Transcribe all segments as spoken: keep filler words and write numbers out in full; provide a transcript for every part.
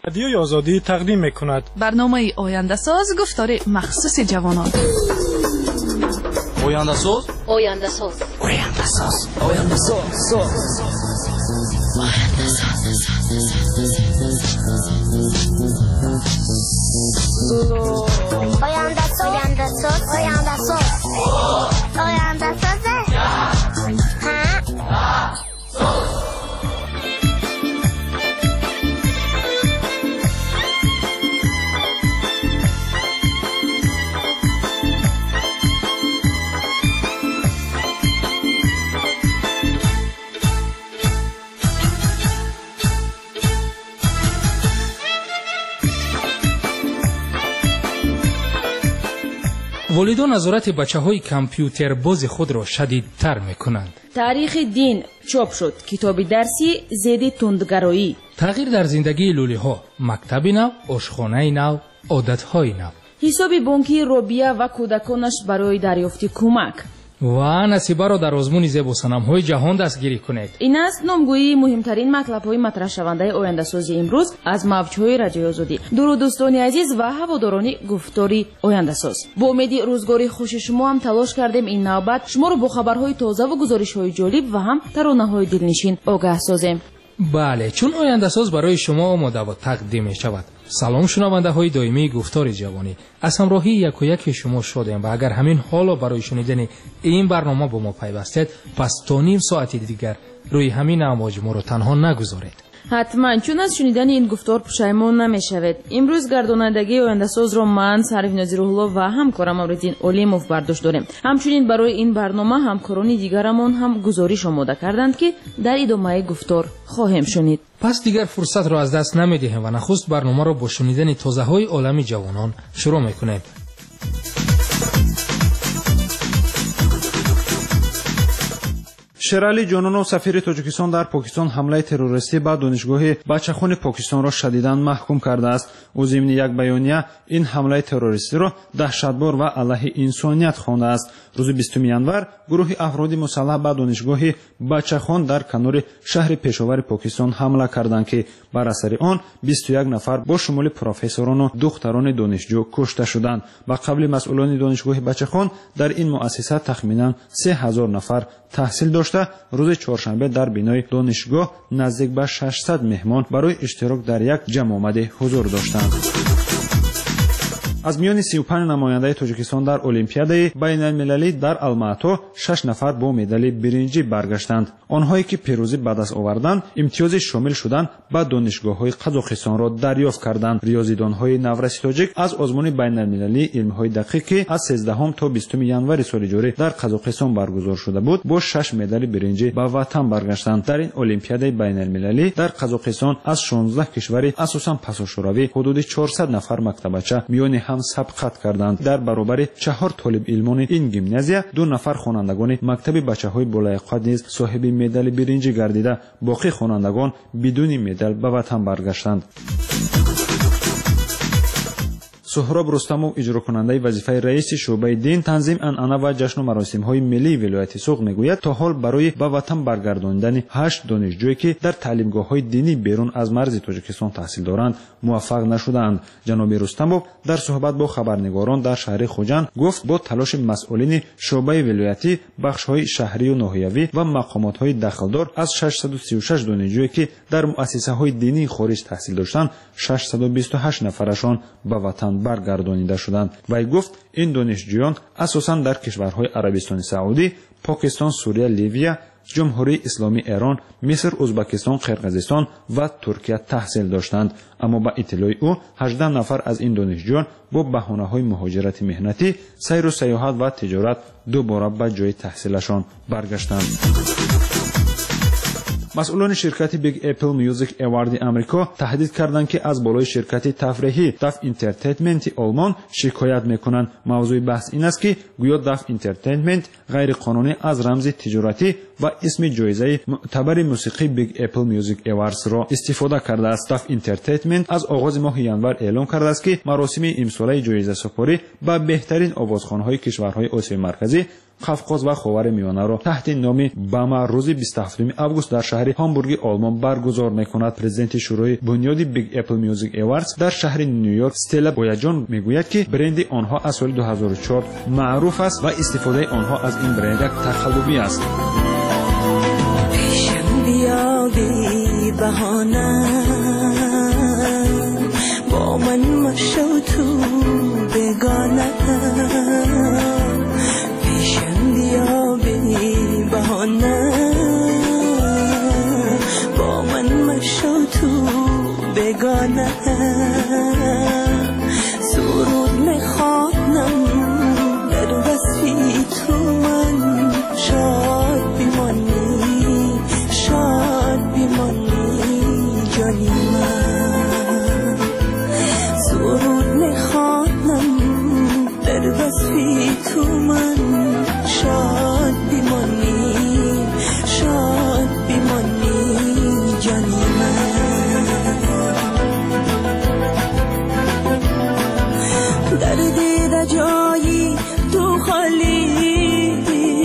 رادیوی آزادی تقدیم می‌کند برنامه آینده ساز گفتار مخصوص جوانان. آینده ساز آینده ساز آینده ساز آینده ساز آینده ساز آینده ساز آینده ساز آینده ساز والدان نظارت بچه‌های کامپیوتر باز خود را شدیدتر می‌کنند. تاریخ دین چاپ شد. کتاب درسی ضد تندگرایی. تغییر در زندگی لولی‌ها، مکتب نو، آشخانه نو، عادت‌های نو. حساب بانکی روبیا و کودکانش برای دریافت کمک. و نصیبه را در آزمون زیب و صنم‌های جهان دستگیری کنید. این است نامگویی مهمترین مطلب‌های مطرح شونده آینده سازی امروز از موج‌های رادیوی آزادی. درود دوستان عزیز و هواداران گفتاری آینده ساز. با امید روزگاری خوش شما هم تلاش کردیم این نوبت شما رو با خبرهای تازه و گزارش‌های جالب و هم ترانه‌های دلنشین آگاه سازیم. بله، چون آینده ساز برای شما آماده و تقدیم می شود. سلام شنونده های دائمی گفتار جوانی، از همراهی یک و یک شما شدیم و اگر همین حالا برای شنیدن این برنامه با ما پیوستید، پس تا نیم ساعتی دیگر روی همین امواج ما رو تنها نگذارید. حتما، چون از شنیدن این گفتار پشیمان نمیشوید. امروز گردانندگی آینده ساز را من سروی نظیرالله و همکارم امرالدین علیموف برداشت داریم. همچنین برای این برنامه همکاران دیگرمان هم گزارش آماده کردند که در ادامه گفتار خواهیم شنید. پس دیگر فرصت را از دست نمیدهیم و نخست برنامه را با شنیدن تازه های عالم جوانان شروع میکنیم. شرعلی جانونов سفیر توجیکستان در پاکستان حمله تروریستی به دانشگاه بچه‌خوان پاکستان را شدیداً محکوم کرده است. او ضمن یک بیانیه این حمله تروریستی را دهشتبار و علیه انسانیت خوانده است. روز بیستم январ گروه افراد مسلح به دانشگاه بچه‌خوان در کنار شهر پشاور پاکستان حمله کردند که بر اثر آن بیست و یک نفر با شمول پروفسوران و دختران دانشجو کشته شدند. و قبل مسئولان دانشگاه بچه‌خوان در این مؤسسه تخمیناً سه هزار نفر تحصیل داشته. روز چهارشنبه در بینای دانشگاه نزدیک به ششصد مهمان برای اشتراک در یک جمع آمده حضور داشتند. از میان سی و پنج نماینده تاجیکستان در المپیادای بین المللی در الماتا شش نفر با مدال برنجی برگشتند. آنهایی که پیروزی به دست آوردند امتیاز شامل شدن به دانشگاه‌های قزاقستان را دریافت کردند. ریاضیدان‌های نورسی تاجیک از آزمون بین المللی علم‌های دقیق که از سیزدهم تا بیستم январ سال جاری در قزاقستان برگزار شده بود با شش مدال برنجی به وطن برگشتند. در این المپیادای بین المللی در قزاقستان از شانزده کشور اساساً پاساشوروی حدود چهارصد نفر مکتبچه میان هم سبقت کردند. در برابر چهار طالب علمان این گیمنازیا دو نفر خوانندگان مکتب بچه‌های بالایقت نیز صاحب مدال برنجی گردیده، باقی خوانندگان بدون مدال به وطن برگشتند. سهراب رستمov اجرا کننده وظیفه رئیس شعبه دین، تنظیم انعنه و جشن و مراسم های ملی ولایت سوق میگوید تا حال برای به وطن برگرداندن هشت دانشجویی که در تعلیمگاه های دینی بیرون از مرز تاجیکستان تحصیل دارند موفق نشدند. جناب رستمov در صحبت با خبرنگاران در شهر خوجند گفت با تلاش مسئولین شعبه ولایتی، بخش های شهری و ناحیوی و مقامات های دخلدار از ششصد و سی و شش دانشجویی که در مؤسسه های دینی خارج تحصیل داشتند ششصد و بیست و هشت نفرشان به وطن برگردانیده شدند. وی گفت این دانشجویان اساساً در کشورهای عربستان سعودی، پاکستان، سوریه، لیبیا، جمهوری اسلامی ایران، مصر، ازبکستان، قرقیزستان و ترکیه تحصیل داشتند. اما با اطلاع او هجده نفر از این دانشجویان با بهانه‌های مهاجرت مهنتی، سیر و سیاحت و تجارت دوباره به جای تحصیلشان برگشتند. مسئولان شرکت بیگ اپل میوزیک اوارد امریکا تهدید کردند که از بالای شرکت تفریحی داف انترتینمنت آلمان شکایت میکنند. موضوع بحث این است که گویا داف انترتینمنت غیر قانونی از رمز تجارتی و اسم جایزه معتبر موسیقی بیگ اپل میوزیک اوارز را استفاده کرده است. داف انترتینمنت از آغاز ماه январ اعلام کرده است که مراسم امساله جایزه سپاری به بهترین آوازخوان‌های کشورهای آسیای مرکزی قفقاز و خاور میانه را تحت نام باما روز بیست و هفتم август در شهر هامبورگ آلمان برگزار میکند. پرزیدنت شورای بنیادی بیگ اپل میوزیک ایواردز در شهر نیویورک استلا بویاجان میگوید که برند آنها از سال دو هزار و چهار معروف است و استفاده آنها از این برند یک تقلبی است. بیا بی بهانه با من مشو تو بگانه پیشم بیا بی بهانه با من مشو تو بگانه سرود میخوانم در وصفی تو من شاد بیمانی شاد بیمانی جانی من سرود میخوانم در وصفی تو من شاد بیمانی شاد بیمانی جانی من در دیده جایی تو خالی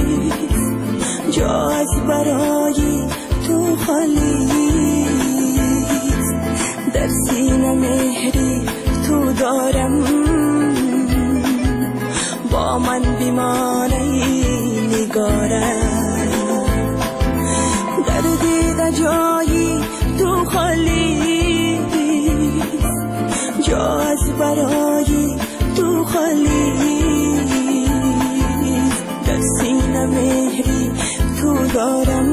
جا از برای تو خالی در سینه مهری تو دارم با من بیماری نگارم در دیده جایی تو خالی جا از برای تو خالی در سینه مهری تو دارم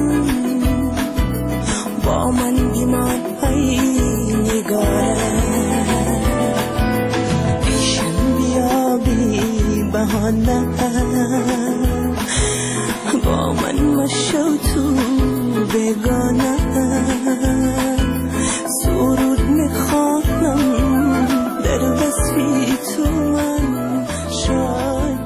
با من بیمان های نگارم پیشم بیا بی بهانه با من مشو تو بگانه سرود میخوانم در وصفی تو من شاد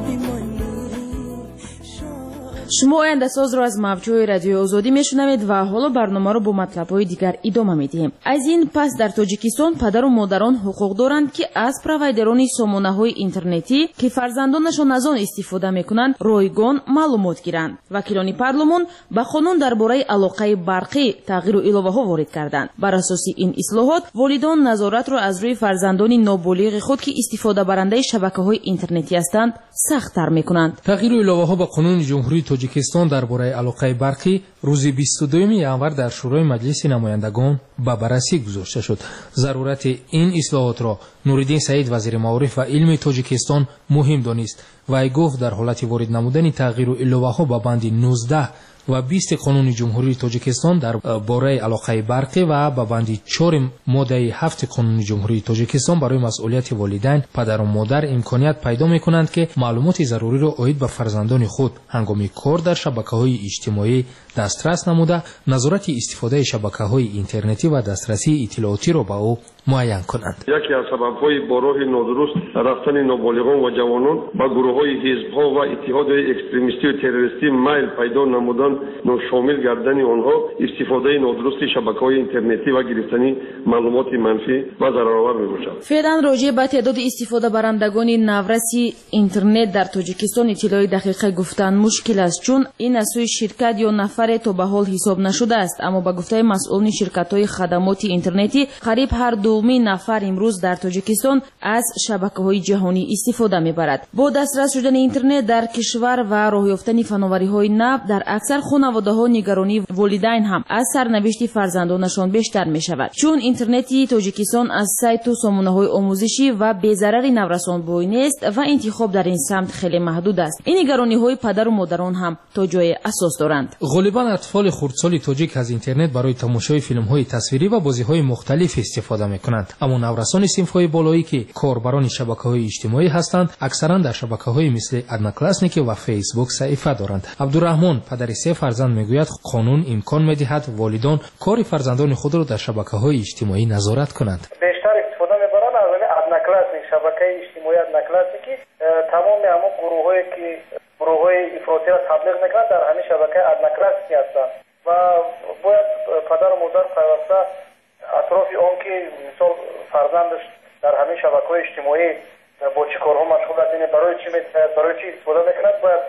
شما آینده ساز را از موجهای رادیوی آزادی میشنوید و حالا برنامه را با مطلب‌های دیگر ادامه میدیم. از این پس در تاجیکستان پدر و مادران حقوق دارند که از پروایدران سامانه‌های اینترنتی که فرزندانشان از آن استفاده میکنند رایگان معلومات گیرند. وکیلان پارلمان به قانون درباره علاقه برقی تغییر و الоваҳо وارد کردند. بر اساس این اصلاحات والدان نظارت را از روی فرزندان نابالغ خود که استفاده برنده شبکه‌های اینترنتی هستند سخت‌تر میکنند. تغییر و الоваҳо به قانون جمهوری تاجیکستان درباره علاقه برقی روز بیست و دوم январ در شورای مجلس نمایندگان به بررسی گذاشته شد. ضرورت این اصلاحات را نورالدین سعید وزیر معارف و علم تاجیکستان مهم دانست و ای گفت در حالت وارد نمودن تغییر و الоваҳо به بند نوزده و بیست قانون جمهوری تاجیکستان در باره علاقه برقی و به بند چهار ماده هفت قانون جمهوری تاجیکستان برای مسئولیت والدین پدر و مادر امکانیت پیدا می‌کنند که معلومات ضروری را عاید به فرزندان خود هنگام کار در شبکه‌های اجتماعی دسترس نموده نظارت استفاده شبکه‌های اینترنتی و دسترسی اطلاعاتی را به او معین کنند. یکی از سبب‌های با راه نادرست رفتن نابالغان و جوانان به گروه‌های حزب‌ها و اتحادهای اکستریمیستی و تروریستی میل پیدا نمودن و شامل گردن آنها استفاده نادرست شبکه‌های اینترنتی و گرفتن معلومات منفی و ضررآور می‌باشد. فعلا راجع به تعداد استفاده برندگان نورسی اینترنت در تاجیکستان اطلاعی دقیق گفتن مشکل است چون این از سوی شرکت یا نفر تا به حال حساب نشده است، اما به گفته مسئولین شرکت‌های خدمات اینترنتی قریب هر دومی نفر امروز در تاجیکستان از شبکه‌های جهانی استفاده می‌برد. با دسترس شدن اینترنت در کشور و راه یافتن فناوری‌های نو در اکثر خانواده‌ها نگرانی والدین هم از سرنوشت فرزندانشان بیشتر می‌شود، چون اینترنتی تاجیکستان از سایت و سامانه‌های آموزشی و بی‌ضرر نورسان بوی است و انتخاب در این سمت خیلی محدود است. این نگرانی‌های پدر و مادران هم تا جای اساس دارند. غالباً اطفال خردسال تاجیک از اینترنت برای تماشای فیلم‌های تصویری و بازی‌های مختلف استفاده می‌کنند، اما نورسان صنف‌های بالایی که کاربران شبکه‌های اجتماعی هستند اکثراً در شبکه‌های مثل ادناکلاسنیک و فیسبوک صفحه دارند. عبدالرحمن پدر سه فرزند میگوید قانون امکان می‌دهد والدان کار فرزندان خود را در شبکه‌های اجتماعی نظارت کنند. بیشتر استفاده می‌برند از ادناکلاسنیک شبکه اجتماعی ادناکلاسنیک تمام همون گروه‌هایی که گروه‌های افراطی را تبلیغ می‌کنند در همین شبکه ادناکلاسنیک هستند و باید پدر و مادر پیوسته اطراف اون که مثال فرزندش در همین شبکه‌های اجتماعی با چه کارها مشغول است، برای چی برای چی استفاده می‌کند باید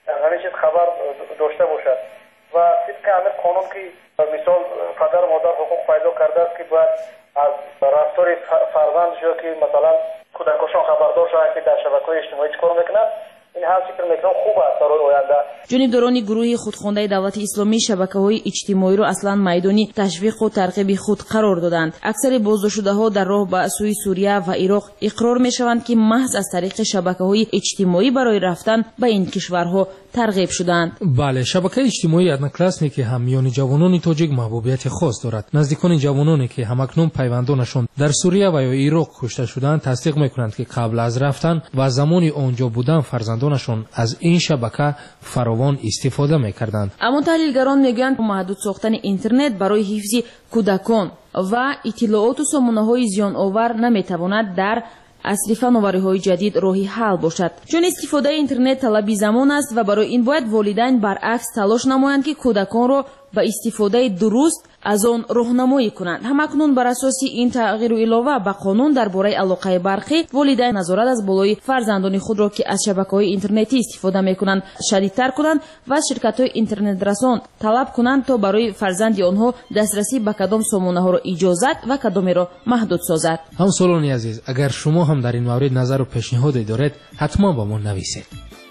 از همه چیز خبر داشته باشد و طبق همین قانون که مثال پدر و مادر حقوق پیدا کرده است که باید از رفتار فرزند یا که مثلا کودکشان خبردار شوند که در شبکه‌های اجتماعی چیکار میکنند. این هم فکر میکنم خوب است برای آینده. جانب دورانی گروه خودخوانده دولت اسلامی شبکه‌های اجتماعی را اصلا میدانی تشویق و ترغیب خود قرار دادند. اکثر بازداشته‌ها در راه به سوی سوریه و عراق اقرار میشوند که محض از طریق شبکه‌های اجتماعی برای رفتن به این کشورها ترغیب شدند. بله، شبکه اجتماعی ادناکلاسنی که هم میان جوانان تاجیک محبوبیت خاص دارد. نزدیکان جوانانی که همکنون پیوندانشان در سوریه و یا عراق کشته شدند تصدیق میکنند که قبل از رفتن و زمانی آنجا بودن فرزندانشان از این شبکه فراوان استفاده میکردند. اما تحلیلگران میگویند محدود ساختن اینترنت برای حفظ کودکان و اطلاعات و سامانه‌های زیان آور نمیتواند در عصر فناوری‌های جدید راهی حل باشد، چون استفاده اینترنت طلبی زمان است و برای این باید والدین برعکس تلاش نمایند که کودکان را به استفاده درست از آن راهنمایی کنند. همکنون بر اساس این تغییر و علاوه به قانون درباره علاقه برخی، والدین نظارت از بالای فرزندان خود را که از شبکه‌های اینترنتی استفاده می‌کنند شدیدتر کنند و از شرکت‌های اینترنت رسان طلب کنند تا برای فرزند آنها دسترسی به کدام سامانه‌ها را اجازت و کدامی را محدود سازد. همسالان عزیز، اگر شما هم در این مورد نظر و پیشنهادی دارید حتما با ما نویسید.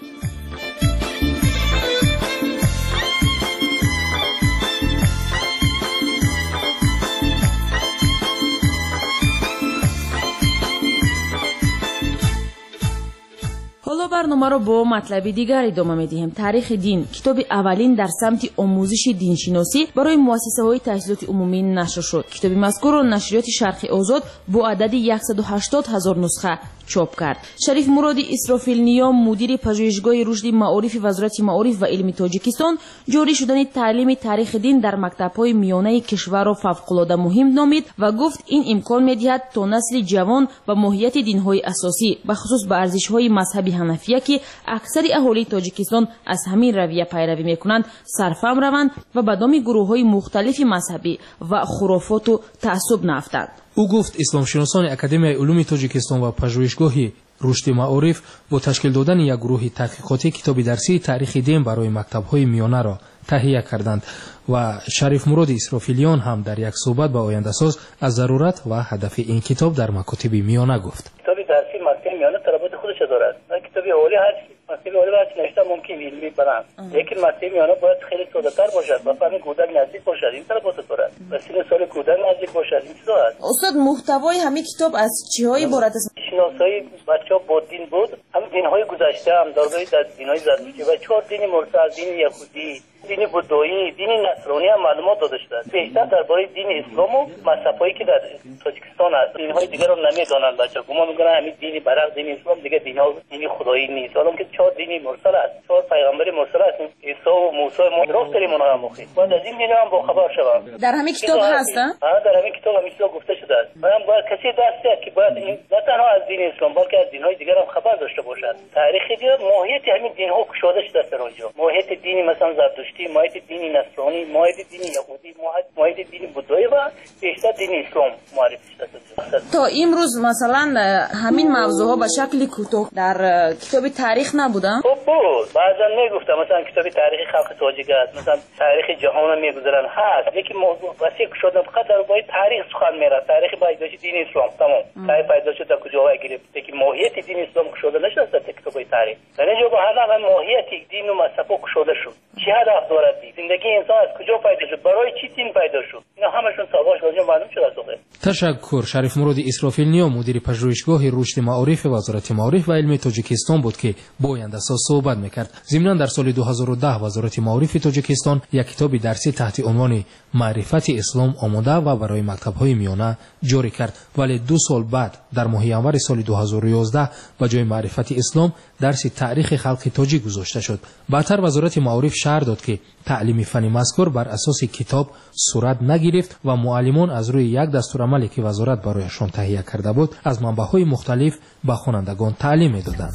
حالا برنامه را با مطلب دیگر ادامه می‌دهیم. تاریخ دین، کتاب اولین در سمت آموزش دینشناسی برای مؤسسه‌های تحصیلات عمومی نشر شد. کتاب مذکور را نشریات شرق آزاد با عدد صد و هشتاد هزار نسخه چاپ کرد. شریف مرادی اسرافیل نیا، مدیر پژوهشگاه رشد معارف وزارت معارف و علم تاجیکستان، جاری شدن تعلیم تاریخ دین در مکتب‌های میانه کشور را فوق‌العاده مهم نامید و گفت این امکان می‌دهد تا نسل جوان و ماهیت دین‌های اساسی به خصوص به ارزش‌های مذهبی حنفیه که اکثر اهالی تاجیکستان از همین رویه پیروی می‌کنند سرفهم روند و به دام گروه‌های مختلف مذهبی و خرافات و تعصب نافتند. او گفت اسلام شناسان اکادمی علوم تاجیکستان و پژوهشگاه رشد معارف با تشکیل دادن یک گروه تحقیقاتی کتاب درسی تاریخ دین برای مکتب‌های میانه را تهیه کردند و شریف مراد اسرافیلیان هم در یک صحبت با آینده ساز از ضرورت و هدف این کتاب در مکاتب میانه گفت. کتاب درسی مکتب میانه طلبات خودش دارد. کتاب اولی هر مکتب اولی هر نوشته ممکن علمی برند. لیکن مکتب میانه باید خیلی ساده‌تر باشد و فهم کودک نزدیک باشد. این طلبات دارد. و سن سال کودک نزدیک باشد. این چیزا است. استاد محتوای همین کتاب از چی‌های عبارت است؟ شناسایی بچه‌ها با دین بود، هم دین‌های گذشته هم درباره دین‌های زرتشتی و چهار دین مرسل، دین یهودی، دین بودایی، دین نصرانی هم معلومات داده شده. بیشتر درباره دین اسلام و مذهبایی که در تاجیکستان هست. دین‌های دیگر رو نمی‌دانند بچه‌ها. گمان می‌کنن همین دین برعکس دین اسلام دیگه دین‌ها دین خدایی نیست. حالا که چهار دین مرسل است. چهار پیغمبر مرسل است. عیسی و موسی ما راست داریم اونها هم مخی. باید از این دین هم با خبر شوم. در همین کتاب هست؟ ها در همین کتاب هم چیزا گفته شده است. من باید کسی دست که باید این نه تنها از دین اسلام بلکه از دین‌های دیگر هم خبر داشته باشد. تاریخ دیگه ماهیت همین دین‌ها کشوده شده است در اونجا. ماهیت دینی مثلا زرتشتی، ماهیت دین نصرانی، ماهیت دین یهودی، ماهیت دین بودایی و بیشتر دین اسلام معرفی شده. تا امروز مثلا همین موضوعها به شکل کوتاه در کتاب تاریخ نبودن؟ خب بود. بعضا میگفتم مثلا کتاب تاریخ خلق تاجیک است، مثلا تاریخ جهان میگذارن هست، لیکن موضوع وسیع شده فقط درباره تاریخ سخن میره. تاریخ پیدایش دین اسلام تمام. تاریخ پیدایش در کجا گرفته که ماهیت دین اسلام کشوده نشده در کتاب تاریخ. یعنی جو به هر حال ماهیت دین و مذهب کشوده شد. چه هدف دارد دین؟ زندگی انسان از کجا پیدا شد؟ برای چی دین پیدا شد؟ اینا همشون سوالش واژه معلوم شده است. تشکر. شریف مراد اسرافیل نیا مدیر پژوهشگاه رشد معارف وزارت معارف و علم تاجیکستان بود که با آینده ساز صحبت میکرد. ضمناً در سال دو هزار و ده وزارت معارف تاجیکستان یک کتاب درسی تحت عنوان معرفت اسلام آماده و برای مکتب‌های میانه جاری کرد، ولی دو سال بعد در ماه ینور سال دو هزار و یازده به جای معرفت اسلام درس تاریخ خلق تاجیک گذاشته شد. بعدتر وزارت معارف شرح داد که تعلیم فنی مذکور بر اساس کتاب صورت نگرفت و معلمان از روی یک دستورالعملی که وزارت برایشان تهیه کرده بود از منبع‌های مختلف به خوانندگان تعلیم می‌دادند.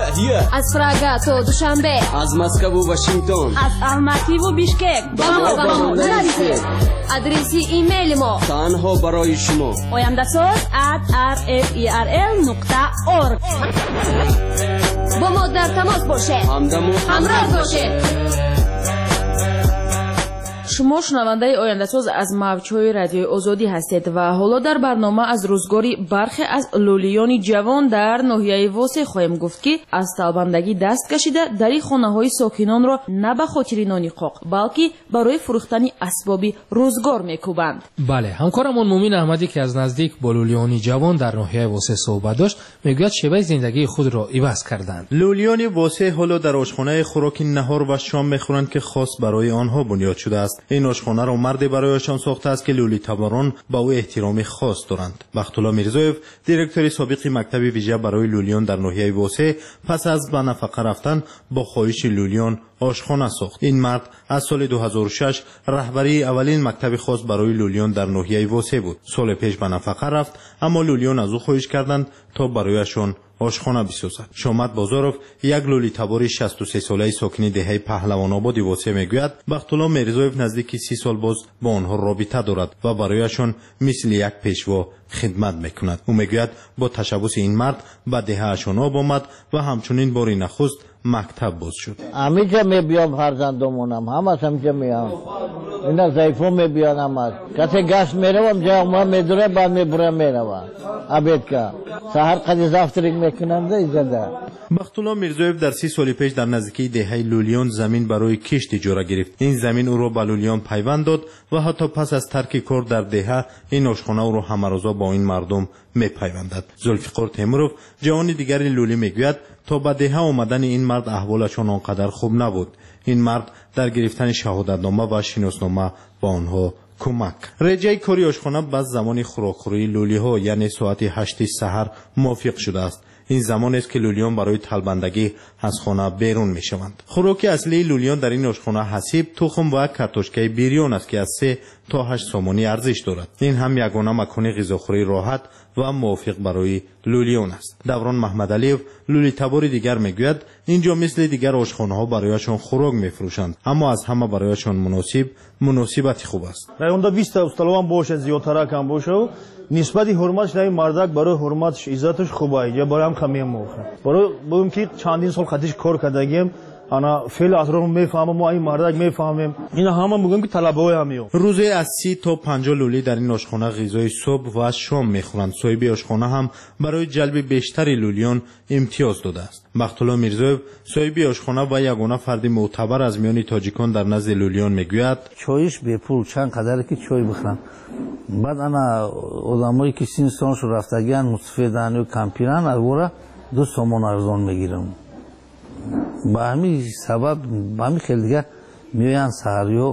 از پراگ تا دوشنبه، از مسکو و واشنگتن، از الماتی و بیشکک با ما با ما نرسید. آدرس ایمیل ما تنها برای شما oyandasaz at r f e r l nokta org. با ما در تماس باشه. همدم و همراه باشه. шумо шунавандаи ояндасоз аз мавҷҳои радиои озодӣ ҳастед ва ҳоло дар барнома аз рӯзгори бархе аз лӯлиёни ҷавон дар ноҳияи восе хоҳем гуфт ки аз талбандагӣ даст кашида дари хонаҳои сокинонро на ба хотири нони қоқ балки барои фурӯхтани асбоби рӯзгор мекӯбанд. бале ҳамкорамон мумин аҳмадӣ ки аз наздик бо лӯлиёни ҷавон дар ноҳияи восе суҳбат дошт мегӯяд шеваи зиндагии худро иваз карданд. лӯлиёни восе ҳоло дар ошхонаи хӯроки наҳор ва шом мехӯранд ки хос барои онҳо бунёд шудааст. ин ошхонаро марде барояшон сохтааст ки лӯлитаборон ба ӯ эҳтироми хос доранд. бахтулло мирзоев директори собиқи мактаби вижа барои лӯлиён дар ноҳияи восе пас аз ба нафақа рафтан бо хоҳиши лӯлиён ошхона сохт. ин мард аз соли ду ҳазору шаш раҳбарии аввалин мактаби хос барои лӯлиён дар ноҳияи восе буд. соли пеш ба нафақа рафт, аммо лӯлиён аз ӯ хоҳиш карданд то барояшон ошхона бисозад. шомат бозоров як лӯлитабори шасту се солаи сокини деҳаи паҳлавонободи восе мегӯяд бахтулло мирзоев наздики си сол боз бо онҳо робита дорад ва барояшон мисли як пешво хидмат мекунад. ӯ мегӯяд бо ташаббуси ин мард ба деҳаашон об омад ва ҳамчунин бори нахуст мактаб боз шуд. ҳамиҷа мебиём фарзандомонам ҳамаш ҳамиҷа меям ина заифо мебиён ҳамаш касе гашт меравам ҷаъма медура баъд мебура меравам абедка саҳар қади завтрик мекунанда иҷада. бахтулло мирзоев дар си соли пеш дар наздикии деҳаи лӯлиён замин барои кишт иҷора гирифт. ин замин ӯро ба лӯлиён пайванд дод ва ҳатто пас аз тарки кор дар деҳа ин ошхона ӯро ҳамарӯза бо ин мардум мепайвандад. зулфиқор темуров ҷавони дигари лӯлӣ мегӯяд то ба деҳа омадани ин мард аҳволашон он қадар хуб набуд. ин мард дар гирифтани шаҳодатнома ва шиноснома ба онҳо кӯмак. реҷаи кори ошхона ба замони хӯрокхӯрии лӯлиҳо яъне соати ҳашти саҳар мувофиқ шудааст. ин замонест ки лӯлиён барои талбандагӣ аз хона берун мешаванд. хӯроки аслии лӯлиён дар ин ошхона ҳасиб, тухм ва картошкаи бирён аст ки аз се то ҳашт сомонӣ арзиш дорад. ин ҳам ягона макони ғизохӯрии роҳат ва мувофиқ барои лӯлиён аст. даврон маҳмадалиев лӯлитабори дигар мегӯяд инҷо мисли дигар ошхонаҳо барояшон хӯрок мефурӯшанд, аммо аз ҳама барояшон муносиб муносибати хуб аст. районда биста усталован бошад зиёдтаракам бошав нисбати ҳурматш наи мардак барои ҳурматш иззатш хуба иҷа бароям камемоха барои бӯм ки чандин сол хатиш кор кардагем ана феъли атроф мефаҳмам мо ин мардак мефаҳмем ина ҳама мегӯям ки талабаҳои ҳамеё рӯзе аз си то панҷоҳ лӯлӣ дар ин ошхона ғизои субҳ ва шом мехӯранд. соҳиби ошхона ҳам барои ҷалби бештари лӯлиён имтиёз додааст. бахтулло мирзоев соҳиби ошхона ва ягона фарди мӯътабар аз миёни тоҷикон дар назди лӯлиён мегӯяд чойиш бепул чанд қадаре ки чой бихӯрам баъд ана одамое ки синстонашон рафтагиянд мустафедаанд ё кампиранд алвора ду сомон арзон мегирам. ба ҳамин сабаб ба ҳамин хел дига меоянд саҳарё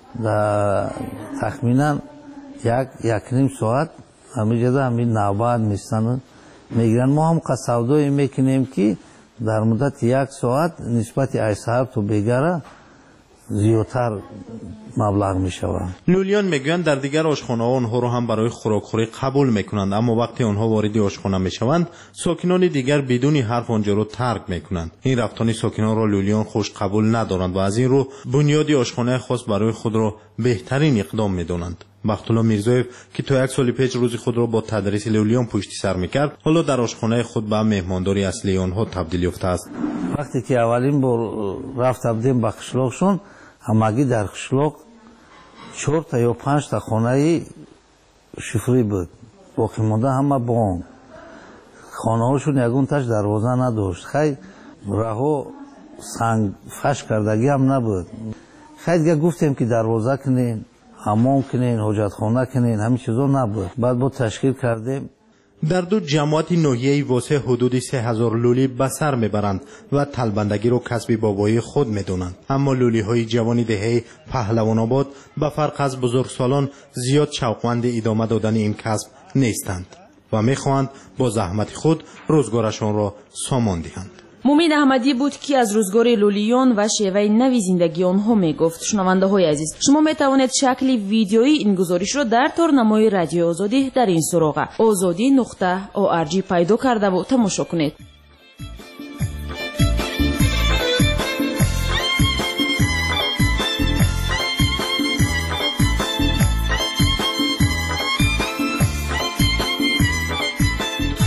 тахминан як якним соат ҳамиҷада ҳамин навбат мистаны мегиранд. мо ҳам қад савдое мекунем ки дар муддати як соат нисбати аз саҳар то бегара зиёдтар маблағ мешавад. лӯлиён мегӯянд дар дигар ошхонаҳо онҳоро ҳам барои хӯрокхӯрӣ қабул мекунанд, аммо вақте онҳо вориди ошхона мешаванд сокинони дигар бидуни ҳарф онҷоро тарк мекунанд. ин рафтони сокинонро лӯлиён хуш қабул надоранд ва аз ин рӯ бунёди ошхонаи хос барои худро беҳтарин иқдом медонанд. бахтулло мирзоев ки то як соли пеш рӯзи худро бо тадриси лӯлиён пушти сар мекард, ҳоло дар ошхонаи худ ба меҳмондори аслии онҳо табдил ёфтааст. вақте ки аввалин бор рафта будем ба қишлоқшон ҳамагӣ дар қишлоқ чорта ё панҷта хонаи шифрӣ буд, боқӣ монда ҳама бонк. хонаҳошон ягонташ дарвоза надошт. хай раҳо санг фаш кардагӣ ҳам набуд. хай дига гуфтем ки дарвоза кунен, ҳаммом кунен, ҳоҷатхона кунен, ҳамин чизо набуд. баъд мо ташкил кардем. дар ду ҷамоати ноҳияи восе ҳудуди се ҳазор лӯлӣ ба сар мебаранд ва талбандагиро касби бобоии худ медонанд. аммо лӯлиҳои ҷавони деҳаи паҳлавонобод ба фарқ аз бузургсолон зиёд шавқманди идома додани ин касб нестанд ва мехоҳанд бо заҳмати худ рӯзгорашонро сомон диҳанд. мумин аҳмадӣ буд ки аз рӯзгори лӯлиён ва шеваи нави зиндагии онҳо мегуфт. шунавандаҳои азиз, шумо метавонед шакли видеои ин гузоришро дар торнамои радиои озодӣ дар ин суроға озодӣ нуқта орг пайдо кардаву тамошо кунед.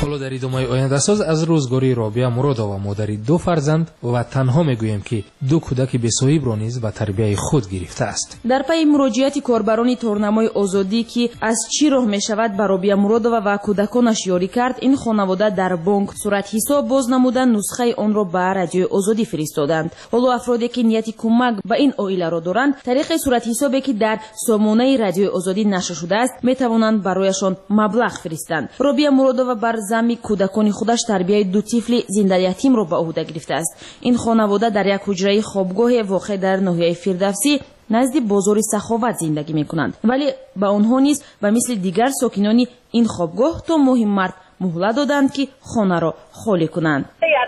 حالا در ادامه آینده ساز از روزگاری رابعه مرادова مادری دو فرزند و تنها میگویم که دو کودک بی‌صاحب را نیز به تربیت خود گرفته است. در پی مراجعت کاربران تورنمای آزادی که از چی راه می شود به رابعه مرادова و کودکانش یاری کرد، این خانواده در بانک صورت حساب باز نمودند، نسخه آن را به رادیوی آزادی فرستادند. حالا افرادی که نیت کمک به این عائله را دارند، طریق صورت حسابی که در سامانه رادیوی آزادی نشر شده است، می توانند برایشان مبلغ فرستند. رابعه مرادова بر زمین کودکان خودش تربیت دو طفل زنده یتیم را به عهده گرفته است. این خانواده در یک حجره خوابگاه واقع در ناحیه فردوسی نزد بازار سخاوت زندگی میکنند، ولی به آنها نیز و مثل دیگر ساکنان این خوابگاه تا ماه مارت مهلت دادند که خانه را خالی کنند.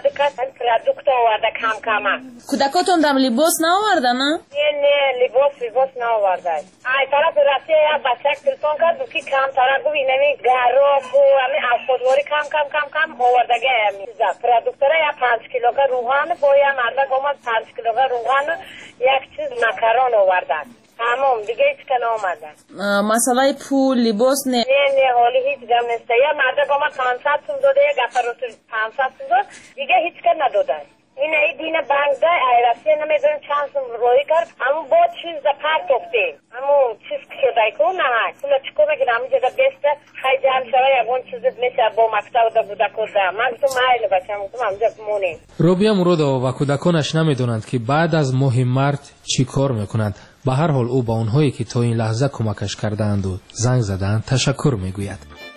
کودکاتون دم لباس نآوردن؟ نه نه لباس لباس نآورده. ای طرف راستی یک بچه تلفن کرد که کم طرف ببین نمی گراف و همین افخودواری کم کم کم کم آوردگی همین چیزا. پروداکتور یا پنج کیلوگرم روغن باید مرده گفت پنج کیلوگرم روغن یک چیز مکرون آوردن. تمام دیگه هیچ کنه آمدن. مسئله پول لباس نه نه نه حالی هیچ جمع نیسته. یا مرده گفت پانصد سوم داده یک افر رو پانصد سوم داد دیگه هیچ کنه ندادن. این ای دین بانک ده ایرسی نمیدونم چند سوم روی کرد همون با چیز ده پرت افته همون چیز که دایکون نه های پولا چکو بگیر همون جده بسته خیلی جمع شده یکون چیزت میشه با مکتب ده بوده کرده من تو مایل بچه همون همونجا مونیم. رابعه مرادова و کودکانش نمیدونند که بعد از ماه مارت چی کار میکنند. به هر حال او با اونهایی که تا این لحظه کمکش کردند و زنگ زدند تشکر میگوید.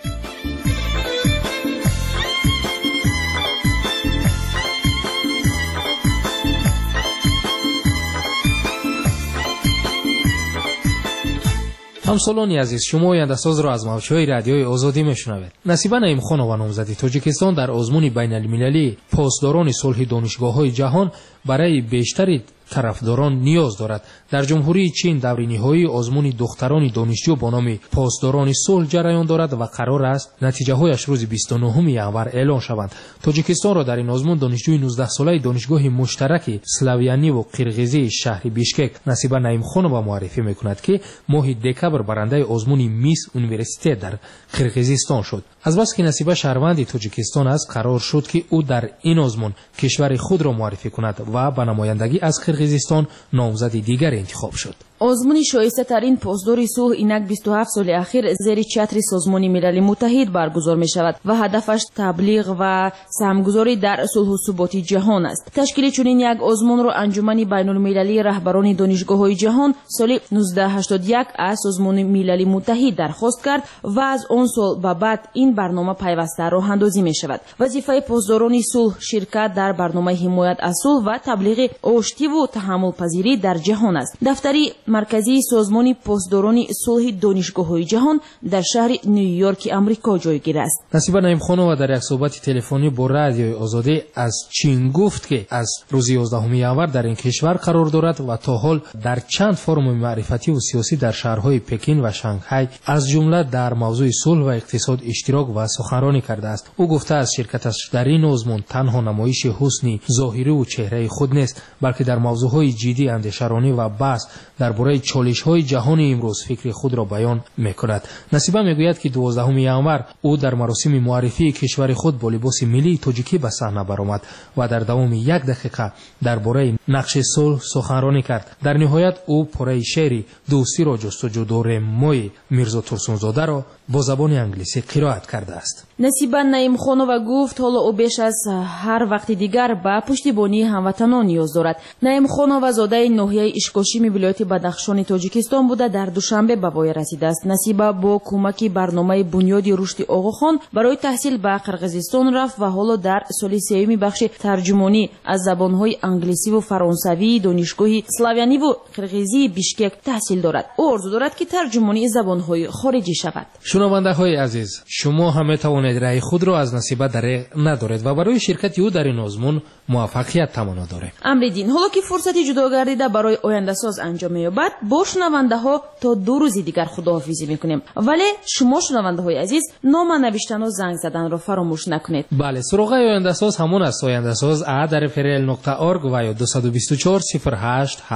همسالانی عزیز، شما آینده ساز را از موجهای رادیوی آزادی میشنوید. نصیبه نعیم خانم نامزد تاجیکستان در آزمون بین المللی پاسداران صلح دانشگاه‌های جهان برای بیشتری طرفداران نیاز دارد. در جمهوری چین دور نهایی آزمون دختران دانشجو با نام پاسداران صلح جریان دارد و قرار است نتیجه هایش روز بیست و نهم ژانویه اعلان شوند. تاجیکستان را در این آزمون دانشجوی نوزده ساله دانشگاه مشترک سلاویانی و قرقیزی شهر بیشکک نصیبه نعیم خانم معرفی میکند که ماه دکبر برنده آزمون میس یونیورسیته در قرقیزستان شد. از بس که نصیبه شهروند تاجیکستان است، قرار شد که او در این آزمون کشور خود را معرفی کند و به نمایندگی از قرقیزستان نامزد دیگر انتخاب شد. آزمون شایسته ترین پاسدار صلح اینک بیست و هفت سال اخیر زیر چتر سازمان ملل متحد برگزار می شود و هدفش تبلیغ و سهمگذاری در صلح و ثبات جهان است. تشکیل چنین یک آزمون را انجمن بین المللی رهبران دانشگاه‌های جهان سال نوزده هشتاد و یک از سازمان ملل متحد درخواست کرد و از آن سال به بعد این برنامه پیوسته راه اندازی می شود. وظیفه پاسداران صلح شرکت در برنامه حمایت از صلح و تبلیغ آشتی و تحمل پذیری در جهان است. دفتری مرکزی سازمان پاسداران صلح دانشگاه‌های جهان در شهر نیویورک آمریکا جایگیر است. نصیبه نعیم خانم در یک صحبت تلفنی با رادیوی آزادی از چین گفت که از روز یازدهم ژانویه در این کشور قرار دارد و تا حال در چند فرم معرفتی و سیاسی در شهرهای پکین و شانگهای از جمله در موضوع صلح و اقتصاد اشتراک و سخنرانی کرده است. او گفته از شرکتش در این آزمون تنها نمایش حسن ظاهری و چهره خود نیست، بلکه در موضوعهای جدی اندیشه‌رانی و بحث درباره چالش‌های جهان امروز فکر خود را بیان می‌کند. نصیبه میگوید که دوازدهم ژانویه او در مراسم معرفی کشور خود با لباس ملی تاجیکی به صحنه برآمد و در دوام یک دقیقه درباره نقش صلح سخنرانی کرد. در نهایت او پاره شعری دوستی را جستجو دور مای میرزا ترسونزاده را با زبان انگلیسی قرائت کرده است. نصیبه نعیم خانم گفت حالا او بیش از هر وقت دیگر به پشتیبانی هموطنان نیاز دارد. نعیم خانم زاده ناحیه اشکاشیم ولایت بدخشان تاجیکستان بوده در دوشنبه به وای رسیده است. نصیبه با کمک برنامه بنیاد رشد آقاخان برای تحصیل به قرقیزستان رفت و حالا در سال سوم بخش ترجمانی از زبان‌های انگلیسی و فرانسوی دانشگاه سلاویانی و قرقیزی بیشکک تحصیل دارد. او آرزو دارد که ترجمانی زبان‌های خارجی شود. شنونده‌های عزیز، شما هم می‌توانید رأی خود را از نصیبه دریغ ندارید و برای شرکت او در این آزمون موفقیت تمنا دارید. امریدین، حالا که فرصتی جدا گردیده برای آینده ساز انجام می‌یابد، با شنونده‌ها تا دو روز دیگر خداحافظی می‌کنیم. ولی شما شنونده‌های عزیز نام نوشتن و زنگ زدن را فراموش نکنید. بله، سراغ آینده ساز همون است. آینده ساز ا در فرل نقطه org و یا دو دو چهار صفر هشت هفت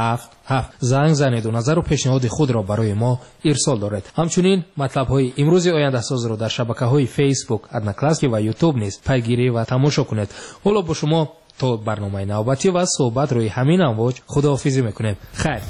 هفت زنگ زنید و نظر و پیشنهاد خود را برای ما ارسال دارید. همچنین مطلب های امروز آینده ساز را در شبکه های فیسبوک، ادنا کلاسیک و یوتیوب نیز پیگیری و تماشا کنید. حالا با شما تا برنامه نوبتی و صحبت روی همین امواج خداحافظی میکنیم. خیر.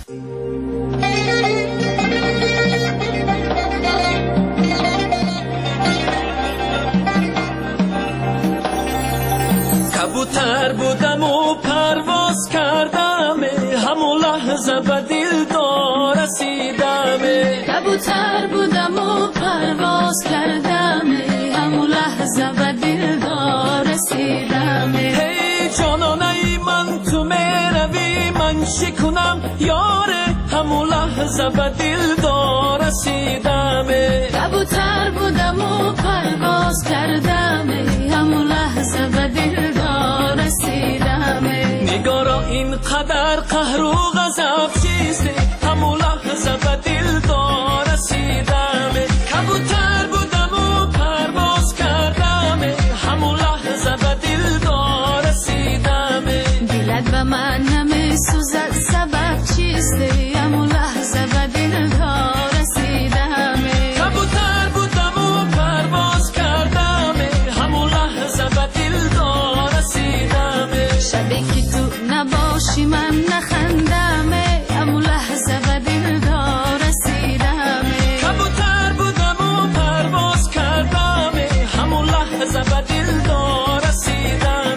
کبوتر بودم و پرواز کردم، همون لحظه به دلدار رسیدم. کبوتر بودم و پرواز کردم، همون لحظه به دلدار رسیدم. هی جانانه من تو میروی من چی کنم یاره، همون لحظه به دلدار رسیدم. کبوتر بودم و پرواز کردم، همون لحظه به دلدار رسیدم. نگارا اینقدر قهر و غضب چیسته، همون لحظه به دلدار رسیدم. کبوتر بودم و پرواز کردم، همون لحظه به دلدار رسیدم. دلت به من نمیسوزد سبب چیسته، همون لحظه به دلدار رسیدم. کبوتر بودم و پرواز کردم، همون لحظه به دلدار رسیدم. شبی که تو نباشی من نخندم، همون لحظه به دلدار رسیدم. کبوتر بودم و پرواز کردم، همون لحظه به دلدار رسیدم.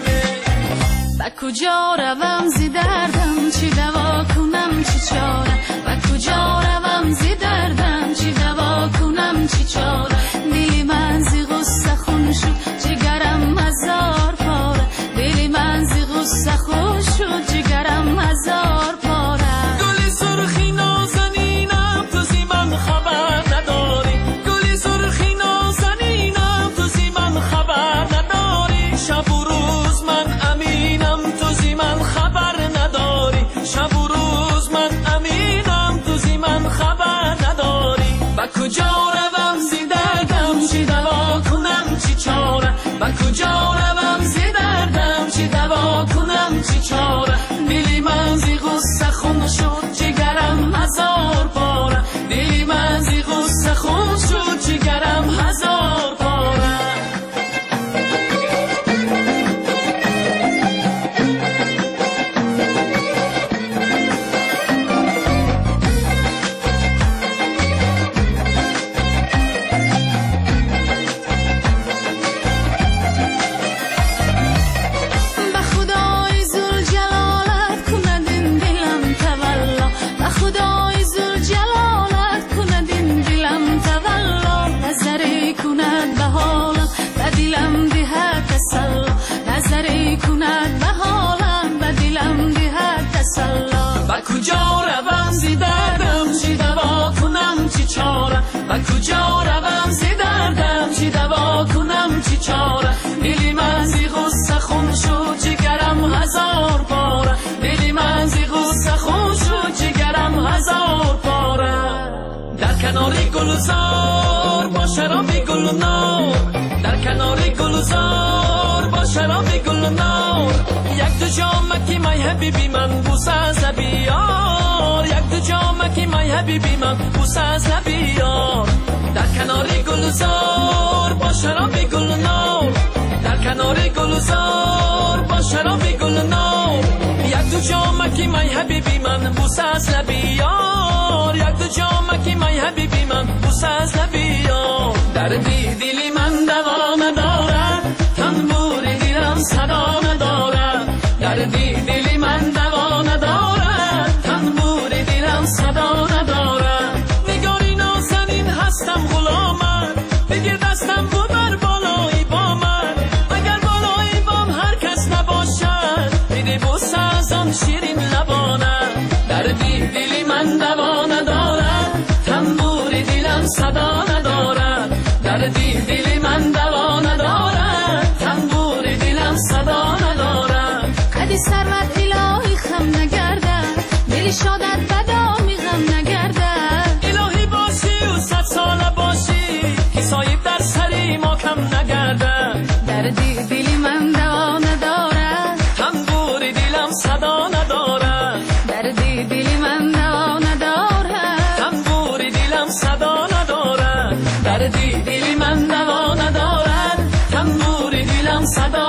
با کجا روم زی دردم، چی دوا کنم چی چاره. با کجا روم زی دردم، چی دوا کنم چی چاره. دلی من زی غصه خون شد، جگرم هزار پاره. دلی من زی غصه خون شد، جگرم هزار پاره. گلی سرخی نازنینم تو زی من خبر نداری. گلی سرخی نازنینم تو زی من خبر نداری. شب و روز من امینم تو زی من خبر نداری. شب و روز من امینم تو زی من خبر نداری. با کجا روم زی دردم، چی دوا کنم چی چاره. با کجا روم زی دردم، چی دوا کنم چی چاره. دلی من زی غصه خون شد، جگرم هزار پاره. دلی من زی غصه خون شد، جگرم هزار پاره. با کجا روم زی دردم، چی دوا کنم چی چاره. با کجا روم زی دردم، چی دوا کنم چی چاره. دلی من زی غصه خون شد، جگرم هزار پاره. دلی من زی غصه خون شد، جگرم هزار پاره. در کنار گلزار با شراب گل نار. در کنار گلزار با شراب گل نار. یک دو جامکی مای حبیبی من بوسه از بیار. یک دو جامکی مای حبیبی من بوسه از بیار. در کنار گلزار با شراب گل نار. در کنار گلزار با شراب گل نار. یک دو جامکی مای حبیبی من بوسه از بیار. یک دو جامکی مای حبیبی من بوسه از بیار. دردی دلی من دوا ندارد، تنبور دیرم صدا ندارد. دردی دلی من دوا ندارد، تنبور دیرم صدا ندارد. نگاری نازنین هستم غلامت، بگیر دستم ببر بالای با من. اگر بالای بام هر کس نباشد، بده بوسه از آن شیرین لبانم. دردی دلی من دوا ندارد، تنبور دیرم صدا ندارد. دردی دلی من دوا ندارد، تنبور دیرم صدا ندارد. قدی سرمت الهی خم نگردد، دلی شادت بدامی غم نگردد. الهی باشی و صد ساله باشی، که سایب در سری ما کم نگردد. دردی دلی من دوا ندارد، تنبور دیلم صدا ندارد. دردی دلی من صدا